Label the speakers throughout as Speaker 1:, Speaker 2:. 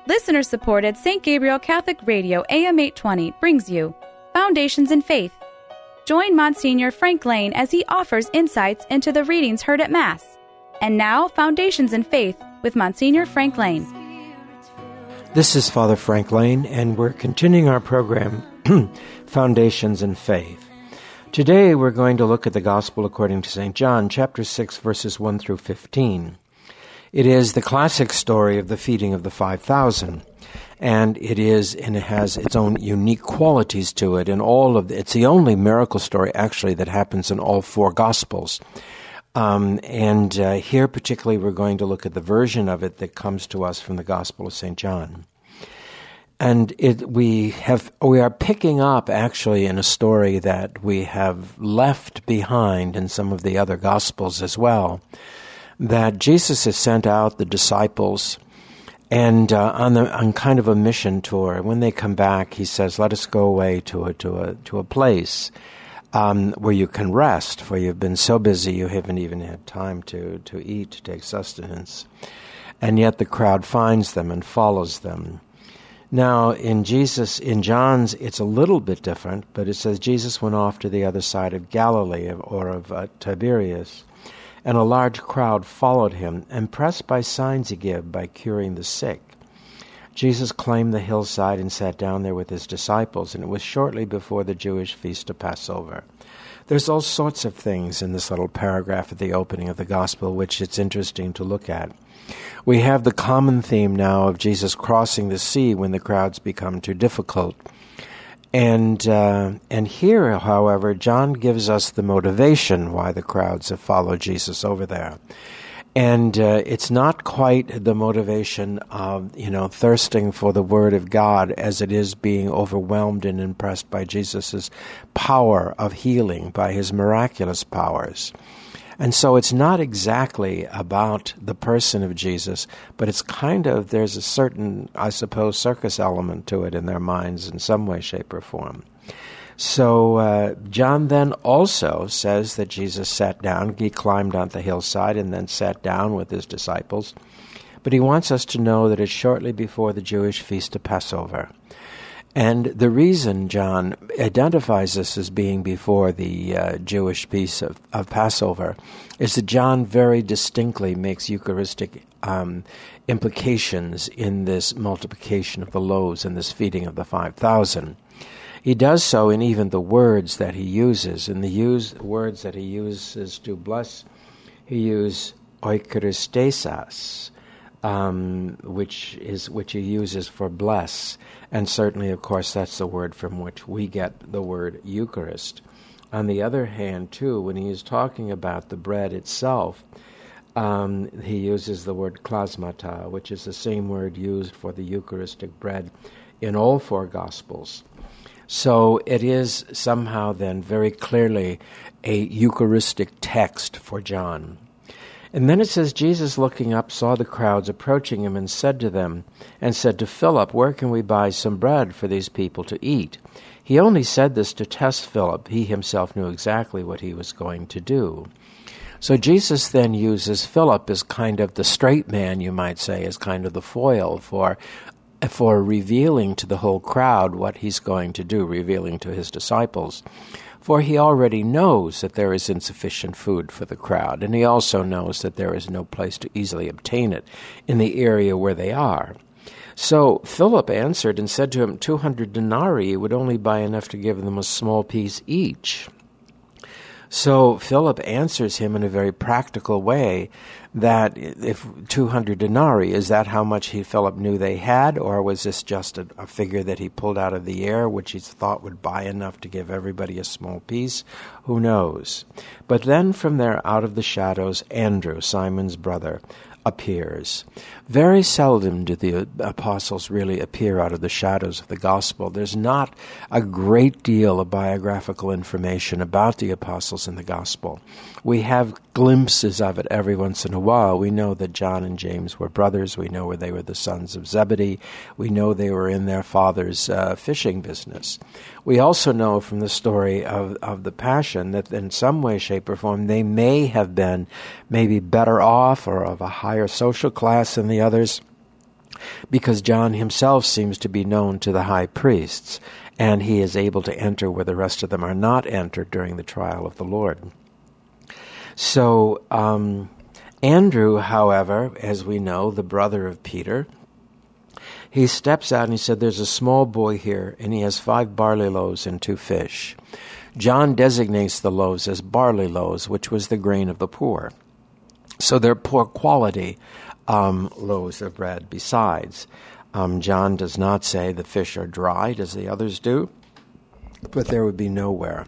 Speaker 1: Listener-supported St. Gabriel Catholic Radio AM 820 brings you Foundations in Faith. Join Monsignor Frank Lane as he offers insights into the readings heard at Mass. And now, Foundations in Faith with Monsignor Frank Lane.
Speaker 2: This is Father Frank Lane, and we're continuing our program, Foundations in Faith. Today we're going to look at the Gospel according to St. John, chapter 6, verses 1 through 15. It is the classic story of the feeding of the 5,000, and it has its own unique qualities to it. It's the only miracle story, actually, that happens in all four Gospels. Here particularly we're going to look at the version of it that comes to us from the Gospel of St. John. And we are picking up actually in a story that we have left behind in some of the other Gospels as well, that Jesus has sent out the disciples and on kind of a mission tour. When they come back, he says, "Let us go away to a place where you can rest, for you've been so busy you haven't even had time to eat, to take sustenance." And yet the crowd finds them and follows them. Now, in John's, it's a little bit different, but it says Jesus went off to the other side of Galilee, or of Tiberias, and a large crowd followed him, impressed by signs he gave by curing the sick. Jesus climbed the hillside and sat down there with his disciples, and it was shortly before the Jewish feast of Passover. There's all sorts of things in this little paragraph at the opening of the Gospel which it's interesting to look at. We have the common theme now of Jesus crossing the sea when the crowds become too difficult. And here, however, John gives us the motivation why the crowds have followed Jesus over there. And it's not quite the motivation of, thirsting for the Word of God as it is being overwhelmed and impressed by Jesus' power of healing, by his miraculous powers. And so it's not exactly about the person of Jesus, but it's there's a certain, I suppose, circus element to it in their minds in some way, shape, or form. So John then also says that Jesus sat down. He climbed on the hillside and then sat down with his disciples. But he wants us to know that it's shortly before the Jewish feast of Passover. And the reason John identifies this as being before the Jewish feast of Passover is that John very distinctly makes Eucharistic implications in this multiplication of the loaves and this feeding of the 5,000. He does so in even the words that he uses. In the words that he uses to bless, he uses oikaristesis, which he uses for bless. And certainly, of course, that's the word from which we get the word Eucharist. On the other hand, too, when he is talking about the bread itself, he uses the word klasmata, which is the same word used for the Eucharistic bread in all four Gospels. So it is somehow then very clearly a Eucharistic text for John. And then it says, Jesus looking up saw the crowds approaching him and said to Philip, "Where can we buy some bread for these people to eat?" He only said this to test Philip. He himself knew exactly what he was going to do. So Jesus then uses Philip as kind of the straight man, you might say, as kind of the foil for revealing to the whole crowd what he's going to do, revealing to his disciples. For he already knows that there is insufficient food for the crowd, and he also knows that there is no place to easily obtain it in the area where they are. So Philip answered and said to him, 200 denarii would only buy enough to give them a small piece each. So Philip answers him in a very practical way that if 200 denarii, is that how much Philip knew they had, or was this just a figure that he pulled out of the air, which he thought would buy enough to give everybody a small piece? Who knows? But then from there, out of the shadows, Andrew, Simon's brother, appears. Very seldom do the apostles really appear out of the shadows of the gospel. There's not a great deal of biographical information about the apostles in the gospel. We have glimpses of it every once in a while. We know that John and James were brothers. We know where they were the sons of Zebedee. We know they were in their father's fishing business. We also know from the story of the Passion that in some way, shape, or form, they may have been maybe better off or of a higher social class than the others. because John himself seems to be known to the high priests, and he is able to enter where the rest of them are not entered during the trial of the Lord. So Andrew, however, as we know, the brother of Peter, he steps out and he said, there's a small boy here, and he has 5 barley loaves and 2 fish. John designates the loaves as barley loaves, which was the grain of the poor. So they're poor quality loaves of bread. Besides, John does not say the fish are dried as the others do, but there would be nowhere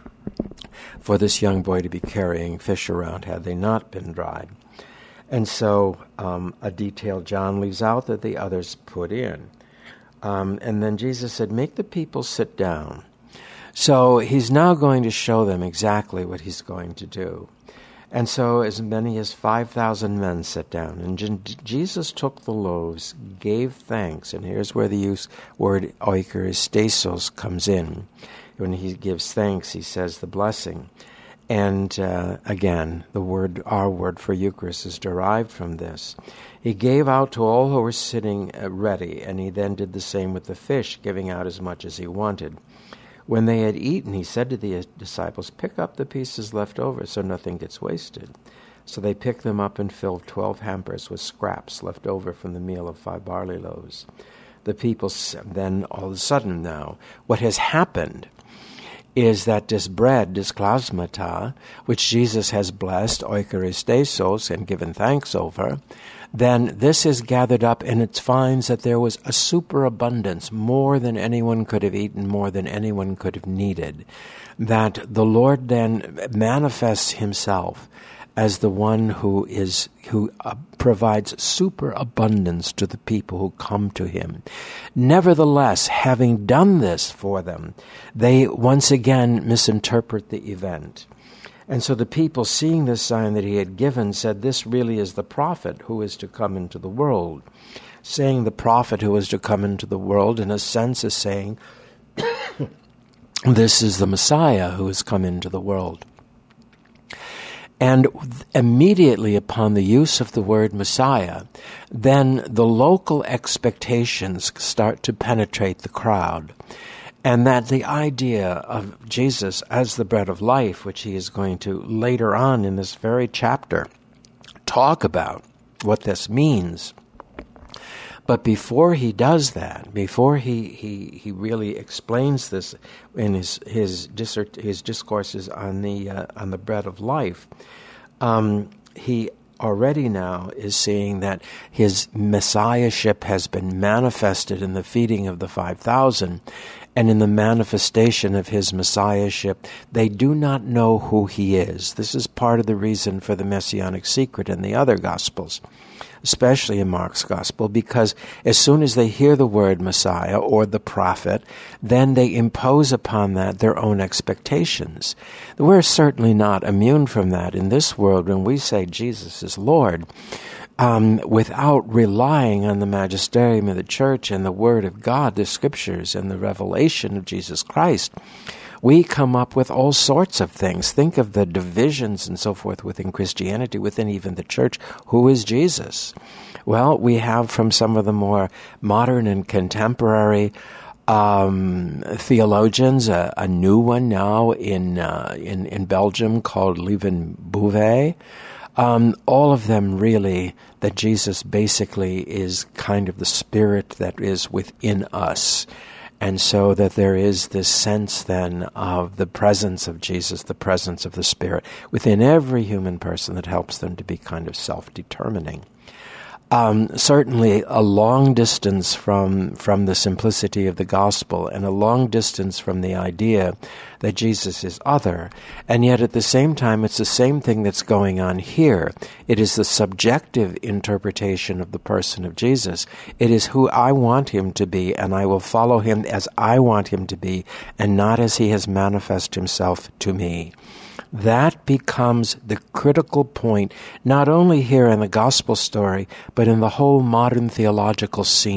Speaker 2: for this young boy to be carrying fish around had they not been dried. And so a detail John leaves out that the others put in. And then Jesus said, make the people sit down. So he's now going to show them exactly what he's going to do. And so as many as 5,000 men sat down. And Jesus took the loaves, gave thanks. And here's where the word oikaristesos comes in. When he gives thanks, he says the blessing. And again, our word for Eucharist is derived from this. He gave out to all who were sitting ready, and he then did the same with the fish, giving out as much as he wanted. When they had eaten, he said to the disciples, pick up the pieces left over so nothing gets wasted. So they picked them up and filled 12 hampers with scraps left over from the meal of 5 barley loaves. The people then, all of a sudden now, what has happened is that this bread, this klasmata, which Jesus has blessed, oikaristesos, and given thanks over, then this is gathered up, and it finds that there was a superabundance, more than anyone could have eaten, more than anyone could have needed, that the Lord then manifests himself as the one who provides superabundance to the people who come to him. Nevertheless, having done this for them, they once again misinterpret the event. And so the people, seeing this sign that he had given, said, this really is the prophet who is to come into the world. Saying the prophet who is to come into the world, in a sense, is saying, this is the Messiah who has come into the world. And immediately upon the use of the word Messiah, then the local expectations start to penetrate the crowd. And that the idea of Jesus as the bread of life, which he is going to later on in this very chapter talk about what this means. But before he does that, before he really explains this in his discourses on the bread of life, he already now is seeing that his messiahship has been manifested in the feeding of the 5,000, and in the manifestation of his messiahship, they do not know who he is. This is part of the reason for the messianic secret in the other Gospels, especially in Mark's Gospel, because as soon as they hear the word Messiah or the prophet, then they impose upon that their own expectations. We're certainly not immune from that in this world when we say Jesus is Lord. Without relying on the magisterium of the Church and the Word of God, the Scriptures, and the revelation of Jesus Christ, we come up with all sorts of things. Think of the divisions and so forth within Christianity, within even the Church. Who is Jesus? Well, we have from some of the more modern and contemporary theologians, a new one now in Belgium called Lieven Bouvet. All of them really, that Jesus basically is kind of the spirit that is within us. And so that there is this sense then of the presence of Jesus, the presence of the Spirit within every human person that helps them to be kind of self-determining. Certainly a long distance from the simplicity of the gospel, and a long distance from the idea that Jesus is other. And yet at the same time, it's the same thing that's going on here. It is the subjective interpretation of the person of Jesus. It is who I want him to be, and I will follow him as I want him to be, and not as he has manifested himself to me. That becomes the critical point, not only here in the gospel story, but in the whole modern theological scene.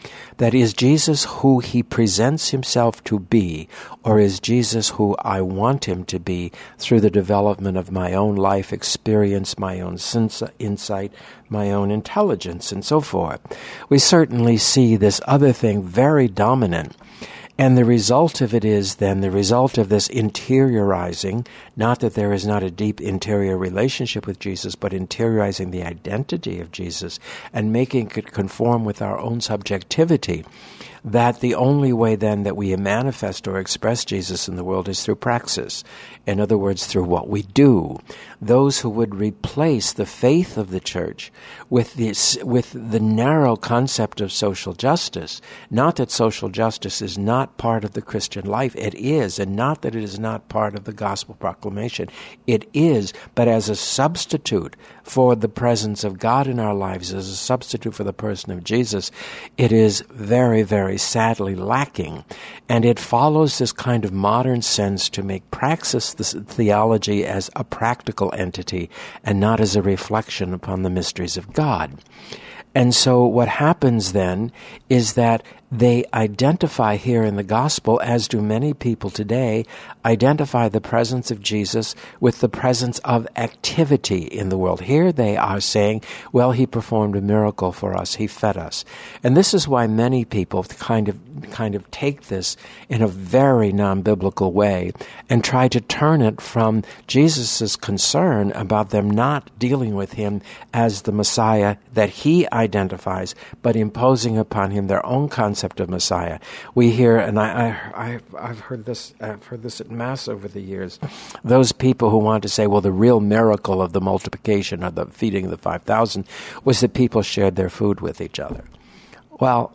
Speaker 2: That is Jesus who he presents himself to be, or is Jesus who I want him to be through the development of my own life experience, my own insight, my own intelligence, and so forth. We certainly see this other thing very dominant. And the result of it is then the result of this interiorizing, not that there is not a deep interior relationship with Jesus, but interiorizing the identity of Jesus and making it conform with our own subjectivity, that the only way then that we manifest or express Jesus in the world is through praxis. In other words, through what we do. Those who would replace the faith of the church with the narrow concept of social justice, not that social justice is not part of the Christian life, it is, and not that it is not part of the gospel proclamation, it is, but as a substitute for the presence of God in our lives, as a substitute for the person of Jesus, it is very, very sadly lacking. And it follows this kind of modern sense to make praxis this theology as a practical entity and not as a reflection upon the mysteries of God. And so what happens then is that they identify here in the gospel, as do many people today, identify the presence of Jesus with the presence of activity in the world. Here they are saying, well, he performed a miracle for us, he fed us. And this is why many people kind of take this in a very non-biblical way and try to turn it from Jesus' concern about them not dealing with him as the Messiah that he identifies, but imposing upon him their own concept of Messiah. We hear, and I've heard this at Mass over the years, those people who want to say, well, the real miracle of the multiplication or the feeding of the 5,000 was that people shared their food with each other. Well,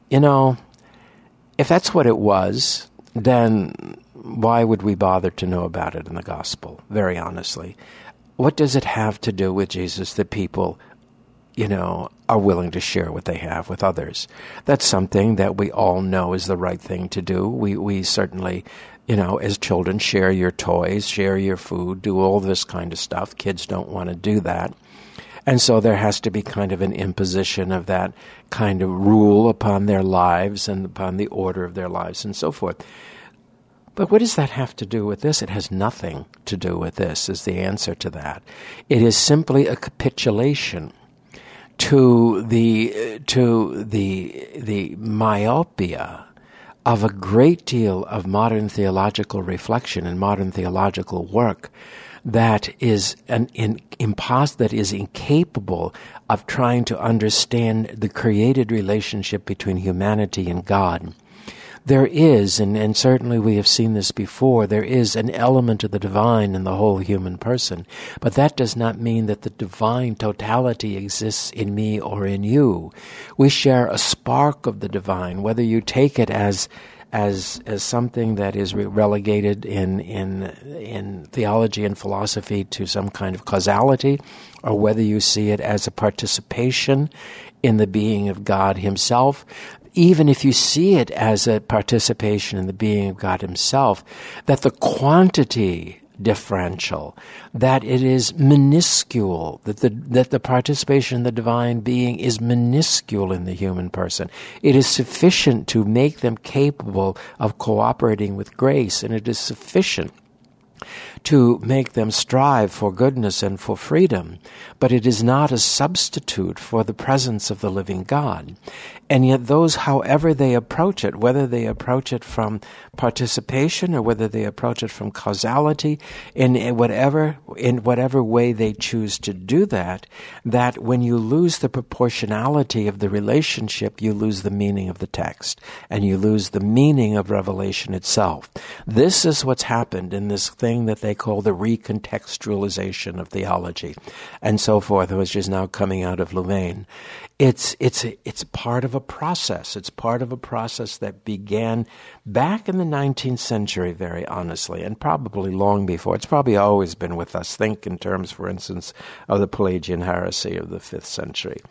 Speaker 2: if that's what it was, then why would we bother to know about it in the gospel, very honestly? What does it have to do with Jesus that people are willing to share what they have with others? That's something that we all know is the right thing to do. We certainly, as children, share your toys, share your food, do all this kind of stuff. Kids don't want to do that. And so there has to be kind of an imposition of that kind of rule upon their lives and upon the order of their lives and so forth. But what does that have to do with this? It has nothing to do with this, is the answer to that. It is simply a capitulation to the myopia of a great deal of modern theological reflection and modern theological work that is that is incapable of trying to understand the created relationship between humanity and God. There is, and certainly we have seen this before, there is an element of the divine in the whole human person. But that does not mean that the divine totality exists in me or in you. We share a spark of the divine, whether you take it as something that is relegated in theology and philosophy to some kind of causality, or whether you see it as a participation in the being of God himself. Even if you see it as a participation in the being of God himself, that the quantity differential, that it is minuscule, that the participation in the divine being is minuscule in the human person. It is sufficient to make them capable of cooperating with grace, and it is sufficient to make them strive for goodness and for freedom, but it is not a substitute for the presence of the living God. And yet those, however they approach it, whether they approach it from participation or whether they approach it from causality, in whatever way they choose to do that, that when you lose the proportionality of the relationship, you lose the meaning of the text, and you lose the meaning of Revelation itself. This is what's happened in this thing that they call the recontextualization of theology, and so forth, which is now coming out of Louvain. It's part of a process. It's part of a process that began back in the 19th century, very honestly, and probably long before. It's probably always been with us. Think in terms, for instance, of the Pelagian heresy of the 5th century.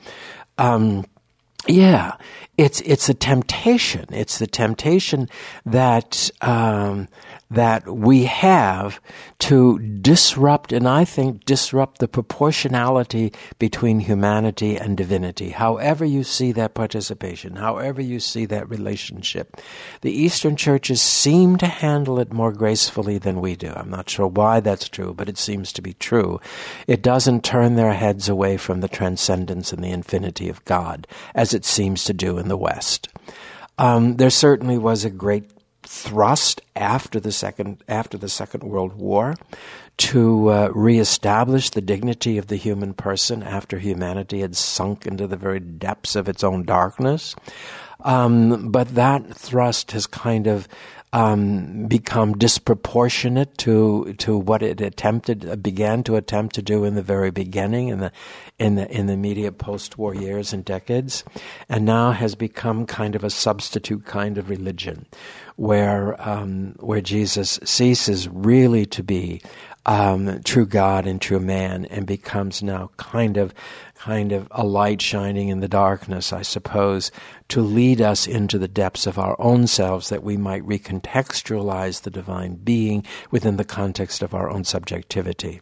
Speaker 2: It's a temptation. It's the temptation that that we have to disrupt, and I think disrupt the proportionality between humanity and divinity. However you see that participation, however you see that relationship, the Eastern churches seem to handle it more gracefully than we do. I'm not sure why that's true, but it seems to be true. It doesn't turn their heads away from the transcendence and the infinity of God, as it seems to do in the West. There certainly was a great thrust after the Second World War to reestablish the dignity of the human person after humanity had sunk into the very depths of its own darkness. But that thrust has kind of become disproportionate to what it began to attempt to do in the very beginning, in the immediate post-war years and decades, and now has become kind of a substitute kind of religion, where Jesus ceases really to be true God and true man, and becomes now kind of a light shining in the darkness, I suppose, to lead us into the depths of our own selves, that we might recontextualize the divine being within the context of our own subjectivity.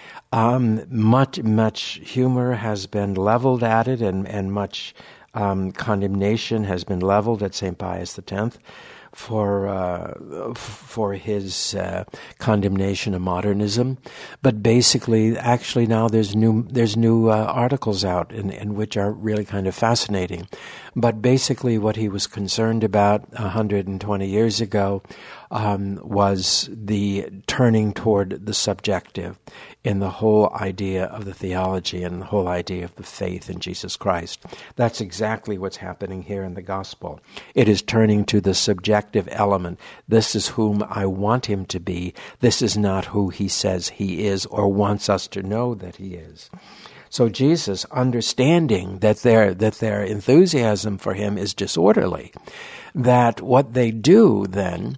Speaker 2: Much humor has been leveled at it, and much condemnation has been leveled at St. Pius X for his condemnation of modernism. But basically, actually now there's new articles out in which are really kind of fascinating. But basically what he was concerned about 120 years ago was the turning toward the subjective in the whole idea of the theology and the whole idea of the faith in Jesus Christ. That's exactly what's happening here in the gospel. It is turning to the subjective element. This is whom I want him to be. This is not who he says he is or wants us to know that he is. So Jesus, understanding that their enthusiasm for him is disorderly, that what they do then,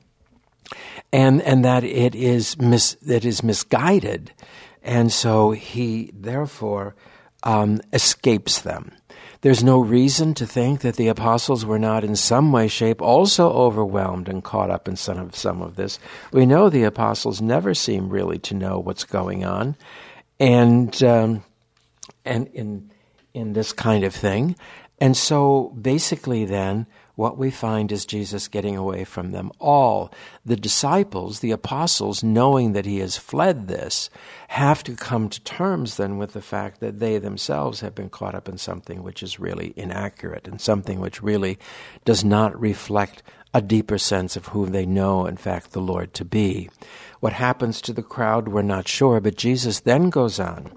Speaker 2: and that it is misguided, and so he therefore escapes them. There's no reason to think that the apostles were not in some way, shape also overwhelmed and caught up in some of this. We know the apostles never seem really to know what's going on, and in this kind of thing. And so basically then, what we find is Jesus getting away from them all. The disciples, the apostles, knowing that he has fled this, have to come to terms then with the fact that they themselves have been caught up in something which is really inaccurate, and something which really does not reflect a deeper sense of who they know, in fact, the Lord to be. What happens to the crowd, we're not sure, but Jesus then goes on.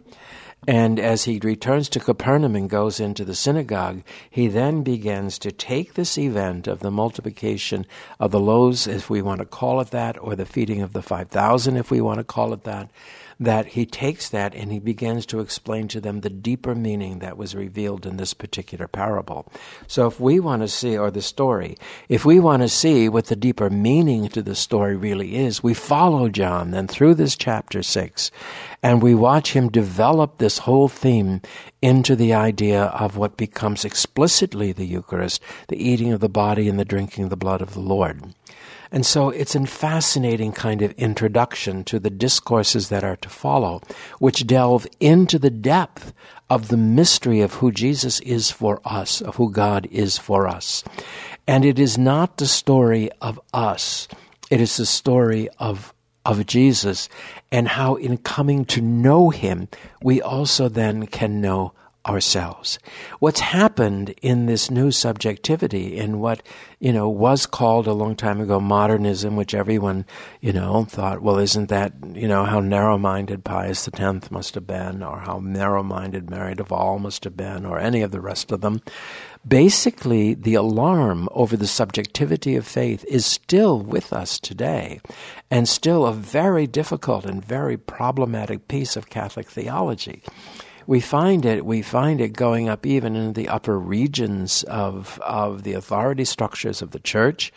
Speaker 2: And as he returns to Capernaum and goes into the synagogue, he then begins to take this event of the multiplication of the loaves, if we want to call it that, or the feeding of the 5,000, if we want to call it that he takes that and he begins to explain to them the deeper meaning that was revealed in this particular parable. So if we want to see, or the story, if we want to see what the deeper meaning to the story really is, we follow John then through this chapter 6, and we watch him develop this whole theme into the idea of what becomes explicitly the Eucharist, the eating of the body and the drinking of the blood of the Lord. And so it's a fascinating kind of introduction to the discourses that are to follow, which delve into the depth of the mystery of who Jesus is for us, of who God is for us. And it is not the story of us. It is the story of Jesus, and how in coming to know him, we also then can know ourselves. What's happened in this new subjectivity, in what, was called a long time ago modernism, which everyone, thought, well, isn't that, how narrow-minded Pius X must have been, or how narrow-minded Mary Duval must have been, or any of the rest of them. Basically, the alarm over the subjectivity of faith is still with us today, and still a very difficult and very problematic piece of Catholic theology. We find it going up even in the upper regions of the authority structures of the church.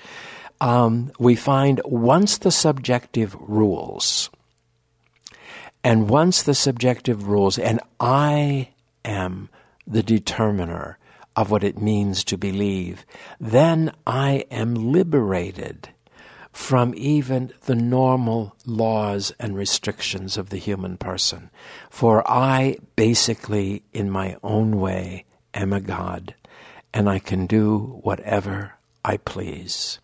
Speaker 2: We find once the subjective rules, and I am the determiner of what it means to believe, then I am liberated from even the normal laws and restrictions of the human person. For I basically, in my own way, am a God, and I can do whatever I please.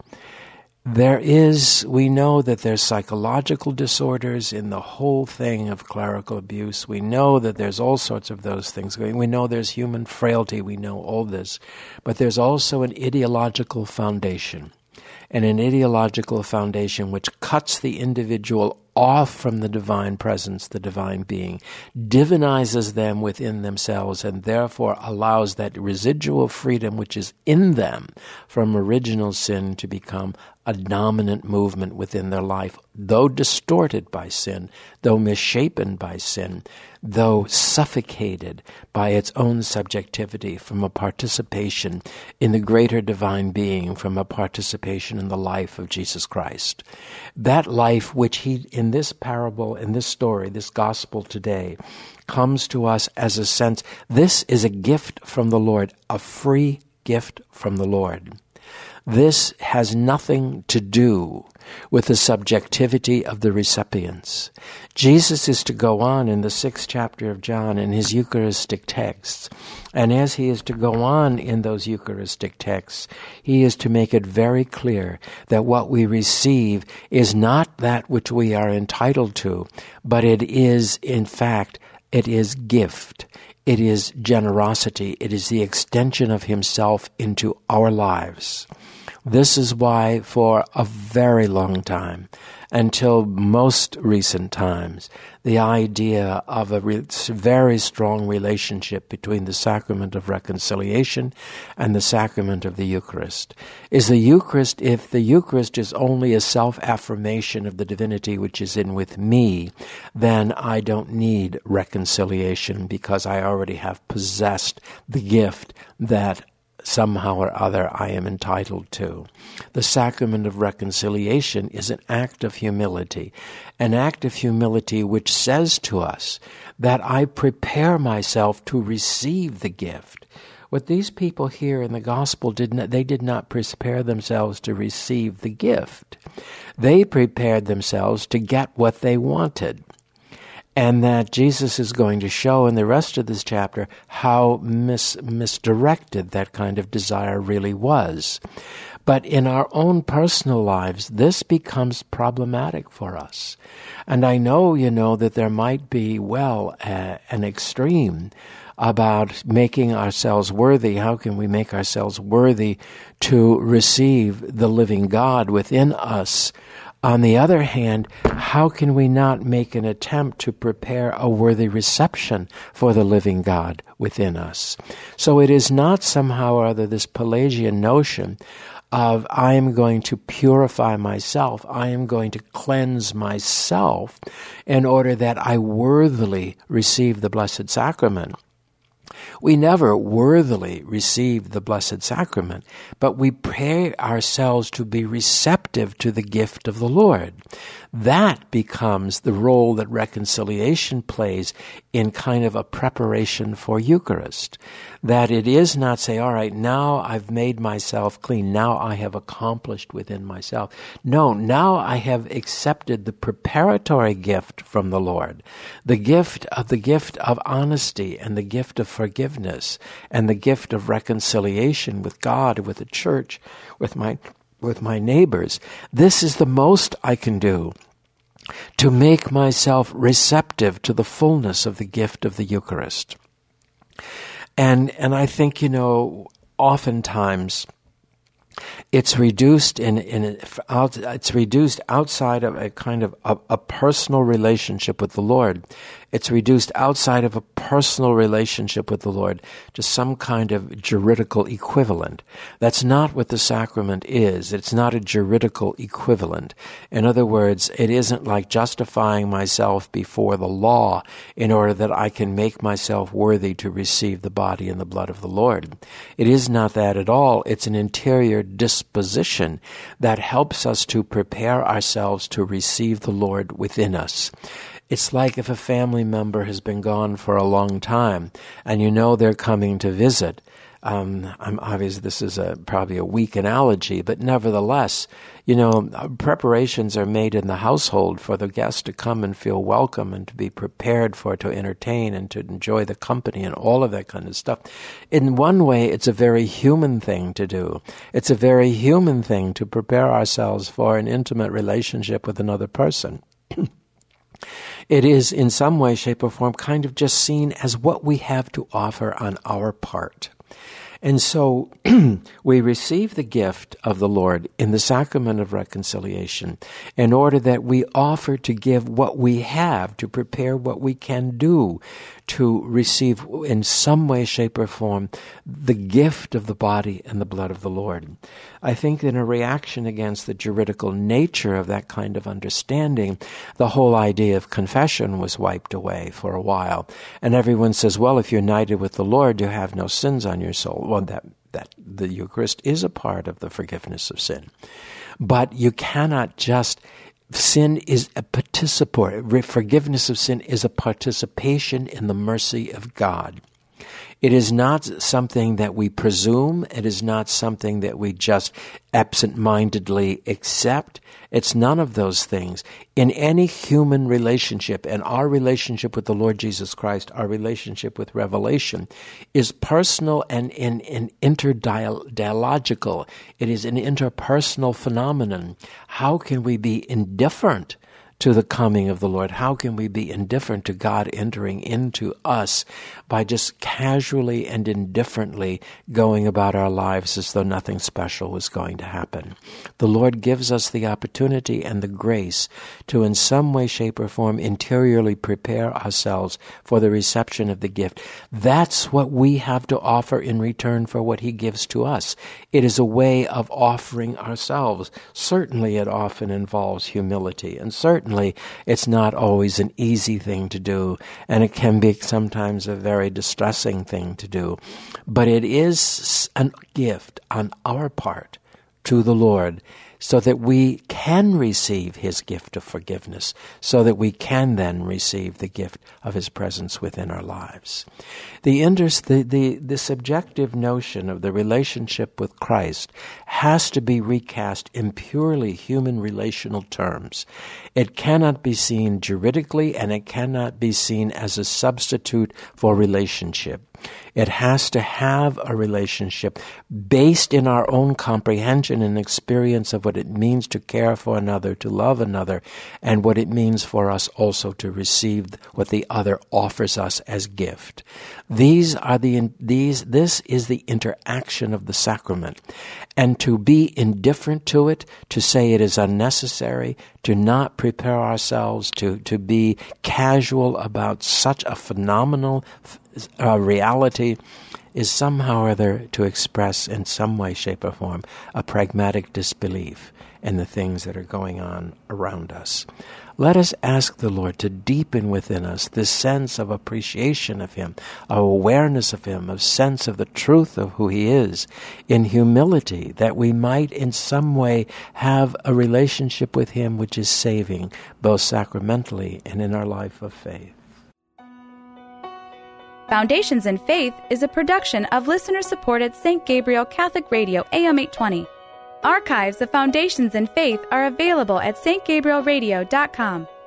Speaker 2: We know that there's psychological disorders in the whole thing of clerical abuse. We know that there's all sorts of those things. We know there's human frailty. We know all this. But there's also an ideological foundation, and an ideological foundation which cuts the individual off from the divine presence, the divine being, divinizes them within themselves, and therefore allows that residual freedom which is in them from original sin to become a dominant movement within their life, though distorted by sin, though misshapen by sin, though suffocated by its own subjectivity from a participation in the greater divine being, from a participation in the life of Jesus Christ. That life which he, in this parable, in this story, this gospel today, comes to us as a sense, this is a gift from the Lord, a free gift from the Lord. This has nothing to do with the subjectivity of the recipients. Jesus is to go on in the 6th chapter of John in his Eucharistic texts. And as he is to go on in those Eucharistic texts, he is to make it very clear that what we receive is not that which we are entitled to, but it is, in fact, it is gift. It is generosity. It is the extension of himself into our lives. This is why for a very long time, until most recent times, the idea of a very strong relationship between the sacrament of reconciliation and the sacrament of the Eucharist is the Eucharist. If the Eucharist is only a self-affirmation of the divinity which is in with me, then I don't need reconciliation because I already have possessed the gift that somehow or other I am entitled to. The sacrament of reconciliation is an act of humility which says to us that I prepare myself to receive the gift. What these people here in the gospel did not prepare themselves to receive the gift. They prepared themselves to get what they wanted. And that Jesus is going to show in the rest of this chapter how misdirected that kind of desire really was. But in our own personal lives, this becomes problematic for us. And I know, that there might be, an extreme about making ourselves worthy. How can we make ourselves worthy to receive the living God within us? On the other hand, how can we not make an attempt to prepare a worthy reception for the living God within us? So it is not somehow or other this Pelagian notion of I am going to purify myself, I am going to cleanse myself in order that I worthily receive the Blessed Sacrament. We never worthily receive the Blessed Sacrament, but we pray ourselves to be receptive to the gift of the Lord. That becomes the role that reconciliation plays in kind of a preparation for Eucharist. That it is not say, all right, now I've made myself clean, now I have accomplished within myself. No, now I have accepted the preparatory gift from the Lord, the gift of honesty and the gift of forgiveness and the gift of reconciliation with God, with the church, with my neighbors. This is the most I can do to make myself receptive to the fullness of the gift of the Eucharist. And I think, oftentimes it's reduced it's reduced outside of a kind of a personal relationship with the Lord. It's reduced outside of a personal relationship with the Lord to some kind of juridical equivalent. That's not what the sacrament is. It's not a juridical equivalent. In other words, it isn't like justifying myself before the law in order that I can make myself worthy to receive the body and the blood of the Lord. It is not that at all. It's an interior disposition that helps us to prepare ourselves to receive the Lord within us. It's like if a family member has been gone for a long time and they're coming to visit, I'm obvious this is probably a weak analogy, but nevertheless, preparations are made in the household for the guest to come and feel welcome and to be prepared to entertain and to enjoy the company and all of that kind of stuff. In one way, it's a very human thing to do. It's a very human thing to prepare ourselves for an intimate relationship with another person. It is in some way, shape, or form kind of just seen as what we have to offer on our part. And so we receive the gift of the Lord in the sacrament of reconciliation in order that we offer to give what we have, to prepare what we can do, to receive in some way, shape, or form the gift of the body and the blood of the Lord. I think in a reaction against the juridical nature of that kind of understanding, the whole idea of confession was wiped away for a while. And everyone says, well, if you're united with the Lord, you have no sins on your soul. Well, that the Eucharist is a part of the forgiveness of sin. But you cannot just... Sin is a participatory. Forgiveness of sin is a participation in the mercy of God. It is not something that we presume. It is not something that we just absent-mindedly accept. It's none of those things. In any human relationship, and our relationship with the Lord Jesus Christ, our relationship with revelation, is personal and interdialogical. It is an interpersonal phenomenon. How can we be indifferent to the coming of the Lord? How can we be indifferent to God entering into us by just casually and indifferently going about our lives as though nothing special was going to happen? The Lord gives us the opportunity and the grace to in some way, shape, or form interiorly prepare ourselves for the reception of the gift. That's what we have to offer in return for what He gives to us. It is a way of offering ourselves. Certainly it often involves humility, and certainly it's not always an easy thing to do, and it can be sometimes a very distressing thing to do. But it is a gift on our part to the Lord so that we can receive His gift of forgiveness, so that we can then receive the gift of His presence within our lives. The subjective notion of the relationship with Christ has to be recast in purely human relational terms. It cannot be seen juridically, and it cannot be seen as a substitute for relationship. It has to have a relationship based in our own comprehension and experience of what it means to care for another, to love another, and what it means for us also to receive what the other offers us as gift. This is the interaction of the sacrament. And to be indifferent to it, to say it is unnecessary, to not prepare ourselves, to be casual about such a phenomenal reality, is somehow or other to express in some way, shape, or form a pragmatic disbelief in the things that are going on around us. Let us ask the Lord to deepen within us this sense of appreciation of Him, of awareness of Him, of sense of the truth of who He is, in humility, that we might in some way have a relationship with Him which is saving, both sacramentally and in our life of faith.
Speaker 1: Foundations in Faith is a production of listener-supported St. Gabriel Catholic Radio AM 820. Archives of Foundations in Faith are available at stgabrielradio.com.